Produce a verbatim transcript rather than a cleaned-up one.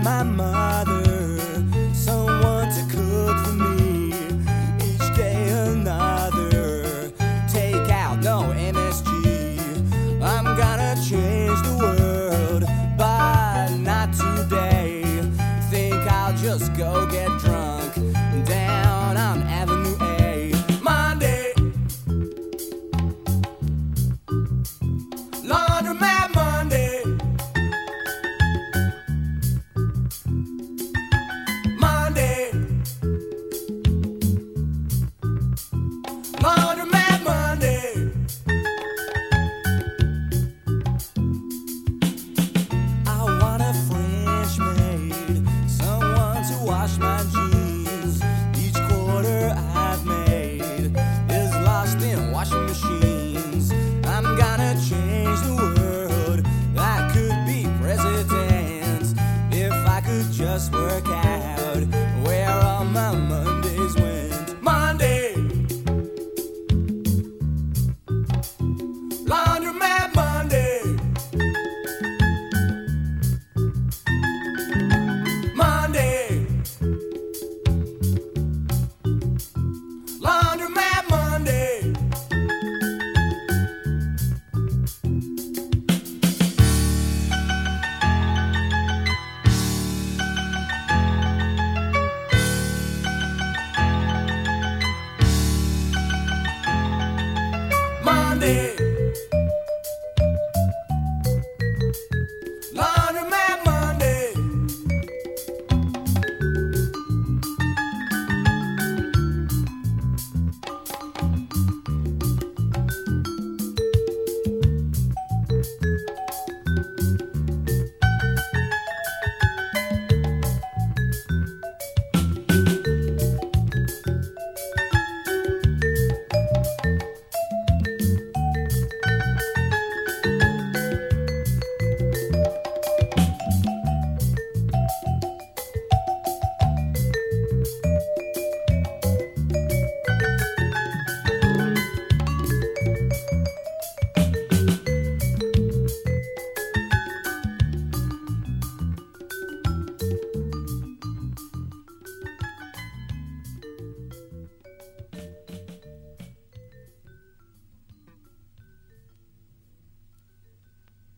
my mother, someone to cook for me. Each day another, take out, no M S G. I'm gonna change the world, but not today. Think I'll just go get drunk down on Avenue A. Monday, laundromat Monday. Monday, laundromat Monday. I want a French maid, someone to wash my jeans. Each quarter I've made is lost in washing machines. I'm gonna change the world. I could be president if I could just work out where all my Mondays went.